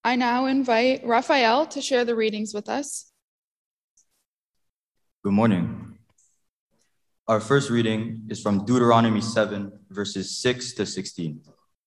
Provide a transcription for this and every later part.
I now invite Raphael to share the readings with us. Good morning. Our first reading is from Deuteronomy 7, verses 6 to 16.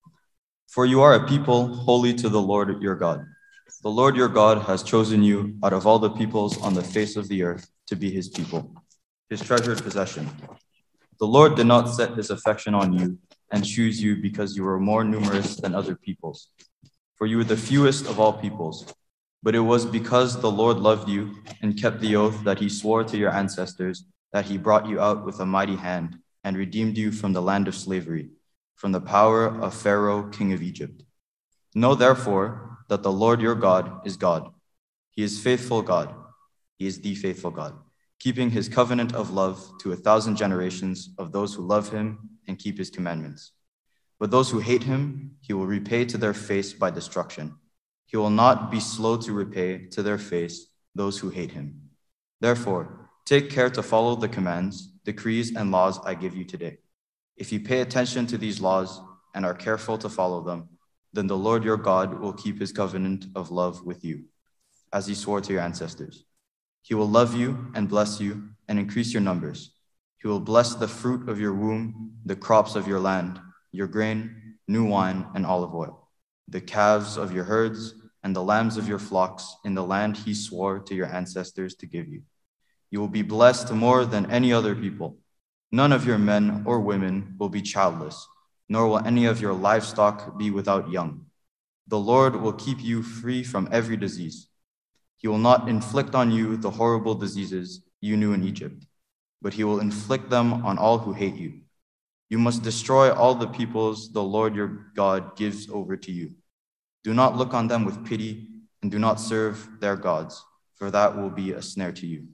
For you are a people holy to the Lord your God. The Lord your God has chosen you out of all the peoples on the face of the earth to be his people, his treasured possession. The Lord did not set his affection on you and choose you because you were more numerous than other peoples, for you were the fewest of all peoples. But it was because the Lord loved you and kept the oath that he swore to your ancestors that he brought you out with a mighty hand and redeemed you from the land of slavery, from the power of Pharaoh, king of Egypt. Know therefore that the Lord your God is God. He is faithful God. He is the faithful God, keeping his covenant of love to 1,000 generations of those who love him and keep his commandments. But those who hate him, he will repay to their face by destruction. He will not be slow to repay to their face those who hate him. Therefore, take care to follow the commands, decrees, and laws I give you today. If you pay attention to these laws and are careful to follow them, then the Lord your God will keep his covenant of love with you, as he swore to your ancestors. He will love you and bless you and increase your numbers. He will bless the fruit of your womb, the crops of your land, your grain, new wine, and olive oil, the calves of your herds, and the lambs of your flocks in the land he swore to your ancestors to give you. You will be blessed more than any other people. None of your men or women will be childless, nor will any of your livestock be without young. The Lord will keep you free from every disease. He will not inflict on you the horrible diseases you knew in Egypt, but he will inflict them on all who hate you. You must destroy all the peoples the Lord your God gives over to you. Do not look on them with pity, and do not serve their gods, for that will be a snare to you.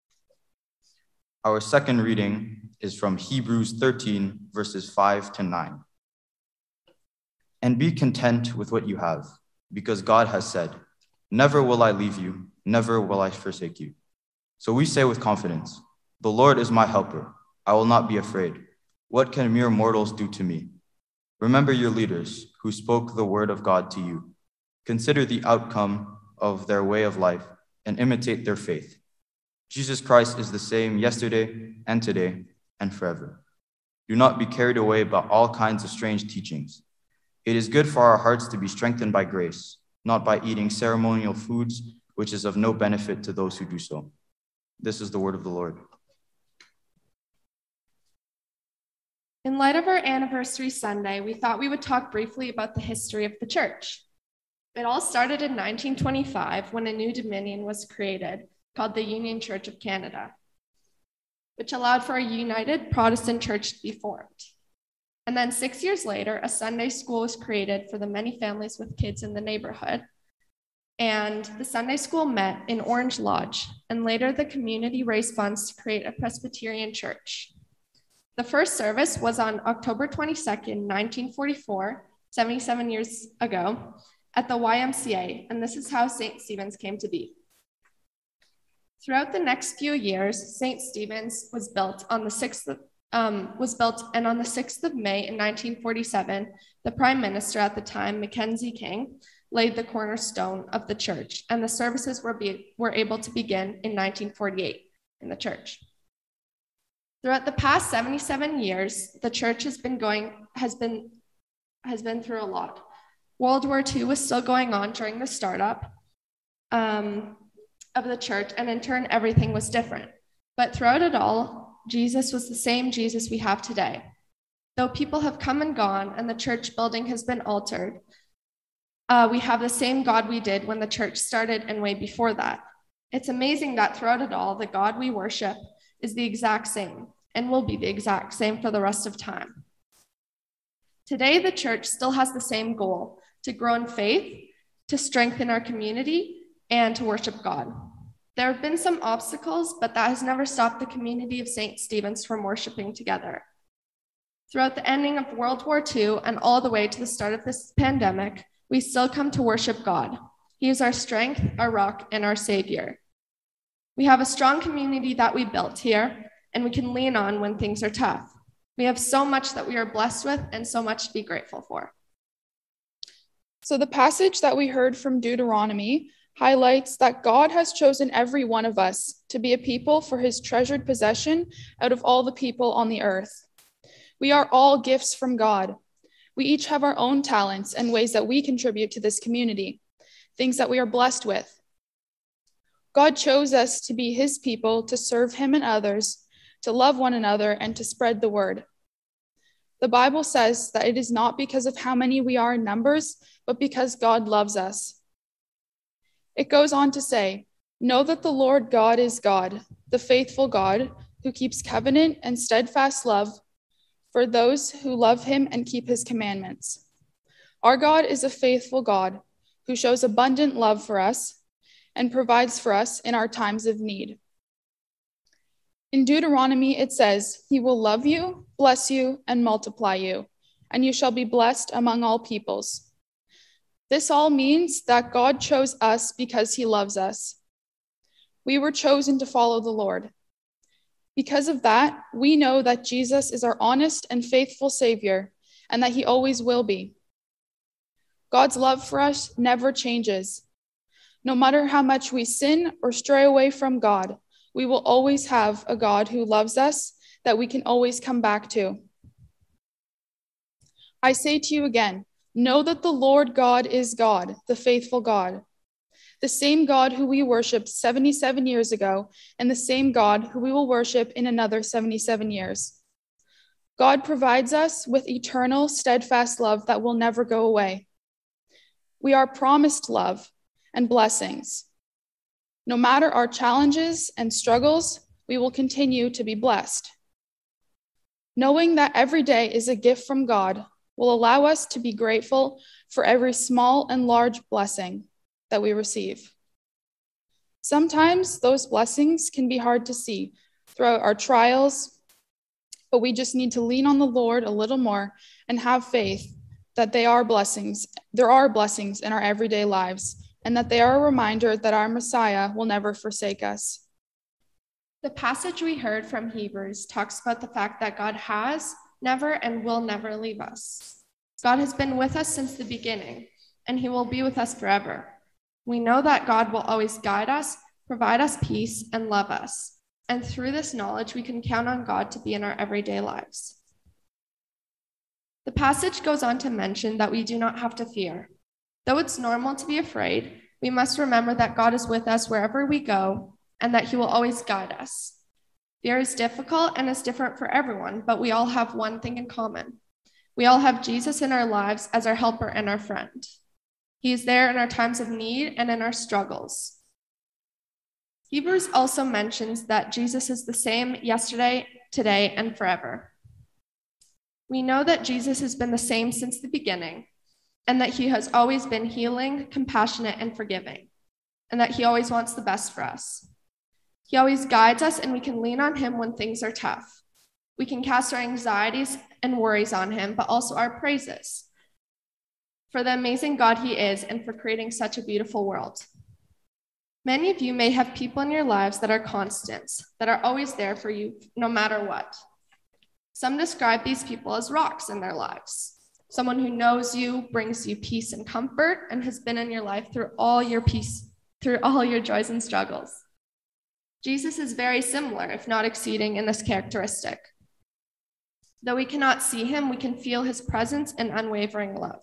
Our second reading is from Hebrews 13, verses 5 to 9. And be content with what you have, because God has said, never will I leave you, never will I forsake you. So we say with confidence, the Lord is my helper. I will not be afraid. What can mere mortals do to me? Remember your leaders who spoke the word of God to you. Consider the outcome of their way of life and imitate their faith. Jesus Christ is the same yesterday and today and forever. Do not be carried away by all kinds of strange teachings. It is good for our hearts to be strengthened by grace, not by eating ceremonial foods, which is of no benefit to those who do so. This is the word of the Lord. In light of our anniversary Sunday, we thought we would talk briefly about the history of the church. It all started in 1925 when a new dominion was created called the Union Church of Canada, which allowed for a united Protestant church to be formed. And then 6 years later, a Sunday school was created for the many families with kids in the neighborhood. And the Sunday school met in Orange Lodge, and later the community raised funds to create a Presbyterian church. The first service was on October 22nd, 1944, 77 years ago, at the YMCA, and this is how St. Stephen's came to be. Throughout the next few years, St. Stephen's was built, and on the 6th of May in 1947, the Prime Minister at the time, Mackenzie King, laid the cornerstone of the church, and the services were able to begin in 1948 in the church. Throughout the past 77 years, the church has been through a lot. World War II was still going on during the startup of the church, and in turn, everything was different. But throughout it all, Jesus was the same Jesus we have today. Though people have come and gone and the church building has been altered, we have the same God we did when the church started and way before that. It's amazing that throughout it all, the God we worship is the exact same and will be the exact same for the rest of time. Today, the church still has the same goal: to grow in faith, to strengthen our community, and to worship God. There have been some obstacles, but that has never stopped the community of St. Stephen's from worshiping together. Throughout the ending of World War II and all the way to the start of this pandemic, we still come to worship God. He is our strength, our rock, and our savior. We have a strong community that we built here, and we can lean on when things are tough. We have so much that we are blessed with and so much to be grateful for. So the passage that we heard from Deuteronomy highlights that God has chosen every one of us to be a people for his treasured possession out of all the people on the earth. We are all gifts from God. We each have our own talents and ways that we contribute to this community, things that we are blessed with. God chose us to be his people, to serve him and others, to love one another, and to spread the word. The Bible says that it is not because of how many we are in numbers, but because God loves us. It goes on to say, "Know that the Lord God is God, the faithful God, who keeps covenant and steadfast love for those who love him and keep his commandments." Our God is a faithful God who shows abundant love for us and provides for us in our times of need. In Deuteronomy, it says, "He will love you, bless you, and multiply you, and you shall be blessed among all peoples." This all means that God chose us because he loves us. We were chosen to follow the Lord. Because of that, we know that Jesus is our honest and faithful Savior, and that he always will be. God's love for us never changes. No matter how much we sin or stray away from God, we will always have a God who loves us that we can always come back to. I say to you again, know that the Lord God is God, the faithful God, the same God who we worshiped 77 years ago, and the same God who we will worship in another 77 years. God provides us with eternal, steadfast love that will never go away. We are promised love and blessings. No matter our challenges and struggles, we will continue to be blessed. Knowing that every day is a gift from God will allow us to be grateful for every small and large blessing that we receive. Sometimes those blessings can be hard to see throughout our trials, but we just need to lean on the Lord a little more and have faith that there are blessings in our everyday lives, and that they are a reminder that our Messiah will never forsake us. The passage we heard from Hebrews talks about the fact that God has never and will never leave us. God has been with us since the beginning, and he will be with us forever. We know that God will always guide us, provide us peace, and love us. And through this knowledge, we can count on God to be in our everyday lives. The passage goes on to mention that we do not have to fear. Though it's normal to be afraid, we must remember that God is with us wherever we go and that he will always guide us. Fear is difficult and is different for everyone, but we all have one thing in common. We all have Jesus in our lives as our helper and our friend. He is there in our times of need and in our struggles. Hebrews also mentions that Jesus is the same yesterday, today, and forever. We know that Jesus has been the same since the beginning, and that he has always been healing, compassionate, and forgiving, and that he always wants the best for us. He always guides us, and we can lean on him when things are tough. We can cast our anxieties and worries on him, but also our praises for the amazing God he is and for creating such a beautiful world. Many of you may have people in your lives that are constants, that are always there for you no matter what. Some describe these people as rocks in their lives. Someone who knows you, brings you peace and comfort, and has been in your life through all your joys and struggles. Jesus is very similar, if not exceeding, in this characteristic. Though we cannot see him, we can feel his presence and unwavering love.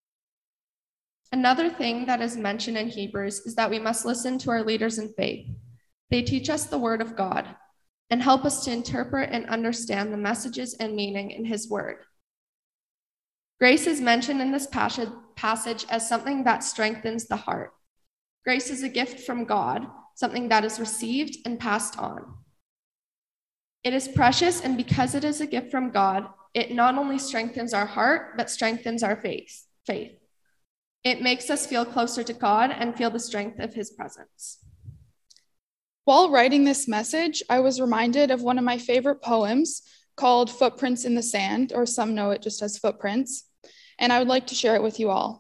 Another thing that is mentioned in Hebrews is that we must listen to our leaders in faith. They teach us the word of God and help us to interpret and understand the messages and meaning in his word. Grace is mentioned in this passage as something that strengthens the heart. Grace is a gift from God, something that is received and passed on. It is precious, and because it is a gift from God, it not only strengthens our heart, but strengthens our faith. It makes us feel closer to God and feel the strength of his presence. While writing this message, I was reminded of one of my favorite poems called Footprints in the Sand, or some know it just as Footprints, and I would like to share it with you all.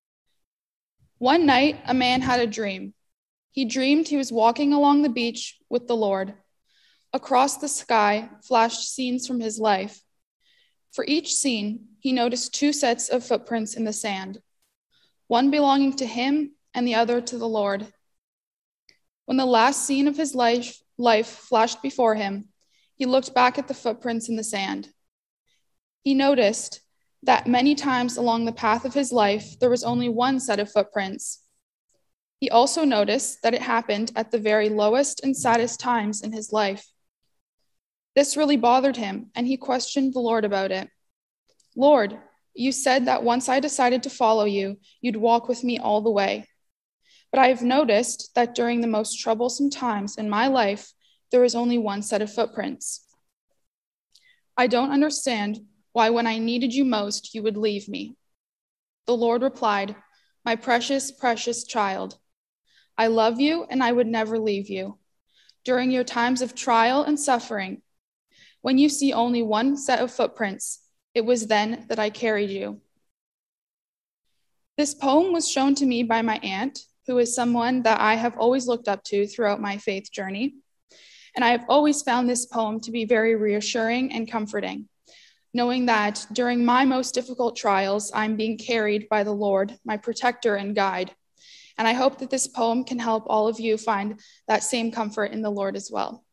One night, a man had a dream. He dreamed he was walking along the beach with the Lord. Across the sky flashed scenes from his life. For each scene, he noticed 2 sets of footprints in the sand. one belonging to him and the other to the Lord. When the last scene of his life flashed before him, he looked back at the footprints in the sand. He noticed that many times along the path of his life, there was only one set of footprints. He also noticed that it happened at the very lowest and saddest times in his life. This really bothered him, and he questioned the Lord about it. Lord, you said that once I decided to follow you, you'd walk with me all the way. But I have noticed that during the most troublesome times in my life, there is only one set of footprints. I don't understand why when I needed you most, you would leave me. The Lord replied, my precious, precious child, I love you and I would never leave you. During your times of trial and suffering, when you see only one set of footprints, it was then that I carried you. This poem was shown to me by my aunt, who is someone that I have always looked up to throughout my faith journey. And I have always found this poem to be very reassuring and comforting, knowing that during my most difficult trials, I'm being carried by the Lord, my protector and guide. And I hope that this poem can help all of you find that same comfort in the Lord as well.